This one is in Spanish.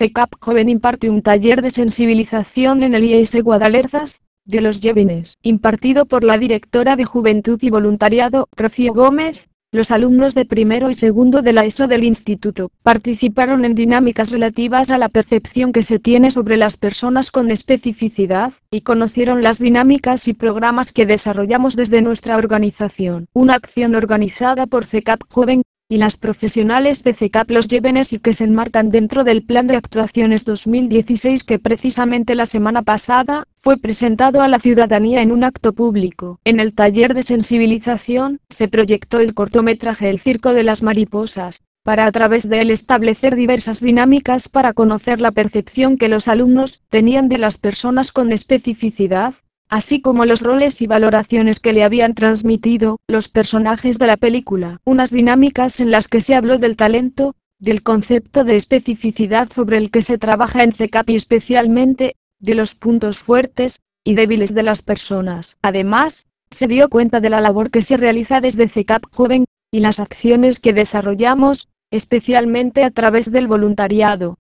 CECAP Joven imparte un taller de sensibilización en el IES Guadalezas, de los jóvenes, impartido por la directora de Juventud y Voluntariado, Rocío Gómez. Los alumnos de primero y segundo de la ESO del instituto participaron en dinámicas relativas a la percepción que se tiene sobre las personas con especificidad, y conocieron las dinámicas y programas que desarrollamos desde nuestra organización. Una acción organizada por CECAP Joven y las profesionales de CECAP Los Jóvenes y que se enmarcan dentro del Plan de Actuaciones 2016 que precisamente la semana pasada fue presentado a la ciudadanía en un acto público. En el taller de sensibilización se proyectó el cortometraje El Circo de las Mariposas, para a través de él establecer diversas dinámicas para conocer la percepción que los alumnos tenían de las personas con especificidad, así como los roles y valoraciones que le habían transmitido los personajes de la película. Unas dinámicas en las que se habló del talento, del concepto de especificidad sobre el que se trabaja en CECAP y especialmente, de los puntos fuertes y débiles de las personas. Además, se dio cuenta de la labor que se realiza desde CECAP Joven, y las acciones que desarrollamos, especialmente a través del voluntariado.